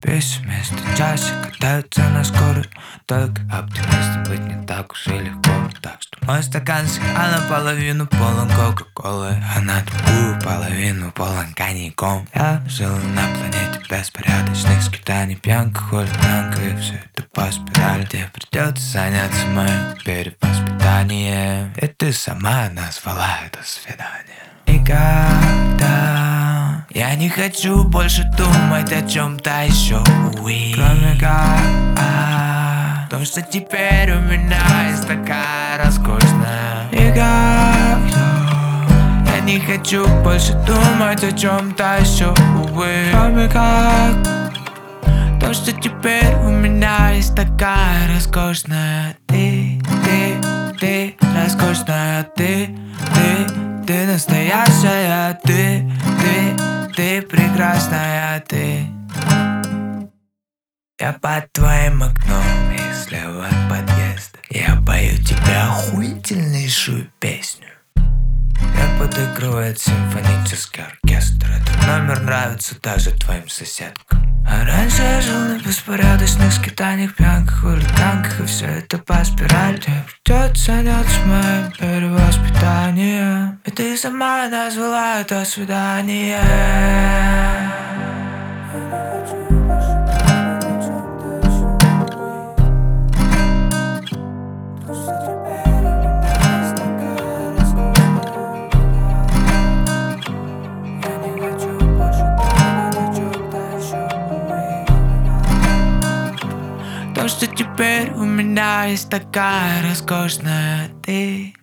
Весь вместо часа катаются на скорой. Только оптимистом быть не так уж и легко. Так что мой стакан всегда наполовину полон кока-колы, а на другую половину полон коньяком. Я жил на планете беспорядочных скитаний, пьянка, хулиганка, и все это по спирали. Тебе придется заняться моим перевоспитанием, и ты сама назвала это свидание. Никогда я не хочу больше думать о чем-то еще, кроме как о том, что теперь у меня есть такая роскошная. Никогда я не хочу больше думать о чем-то еще, кроме как то, что теперь у меня есть такая роскошная. Ты роскошная, ты настоящая, ты прекрасная, ты. Я под твоим окном и слева от подъезда я пою тебе охуительнейшую песню. Я подыгрывает симфонический оркестр. Этот номер нравится даже твоим соседкам. А раньше я жил на беспорядочных скитаниях, пьянках, хулиганках, и все это по спирали. Тебе придется заняться моим перевоспитанием, и ты сама назвала это свидание. То, что теперь у меня есть такая роскошная ты.